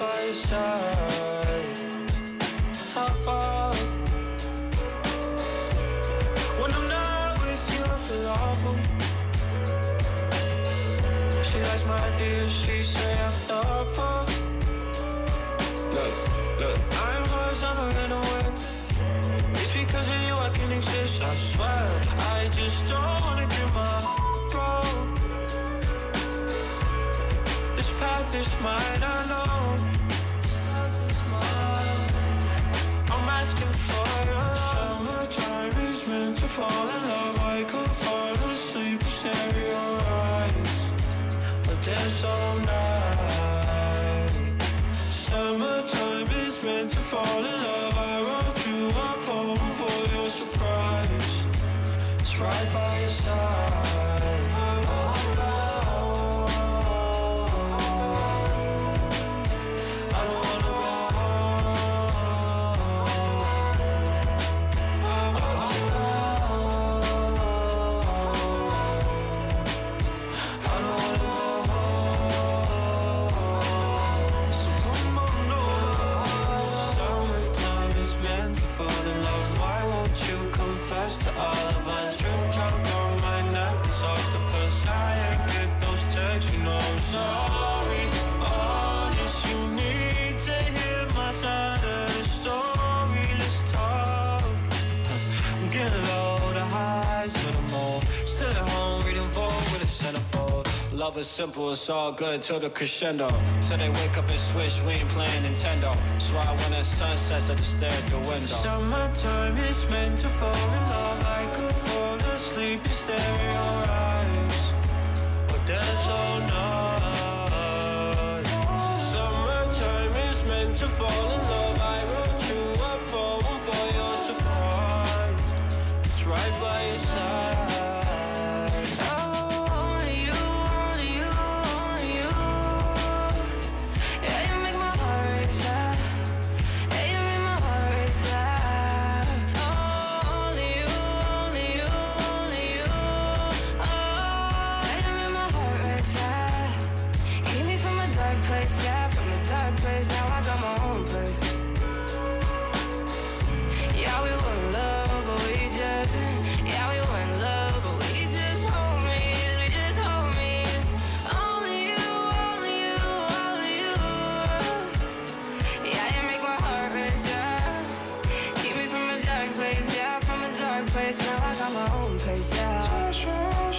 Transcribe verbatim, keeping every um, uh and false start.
by your side. Talk. When I'm not with you, I feel awful. She likes my ideas, she say I'm thoughtful. Look, look, I'm always on a runaway. It's because of you I can exist, I swear. I just don't wanna get my throat. This path is mine, I know. This path is mine. I'm asking for your love. Summertime is meant to fall in love. I could fall asleep and stare at your eyes, but they're so nice. Summertime is meant to fall in love. I wrote you a poem for your surprise. It's right by your side. I don't wanna go love is simple, it's all good till the crescendo. So they wake up and switch, we ain't playing Nintendo. That's why when the sun sets, I just stare at the window. Summertime is meant to fall in love. I could fall asleep and stare at your eyes, but they're so nice. Summertime is meant to fall in love. I wrote you a poem for your surprise. It's right by your side. Place, now I got my own place, yeah.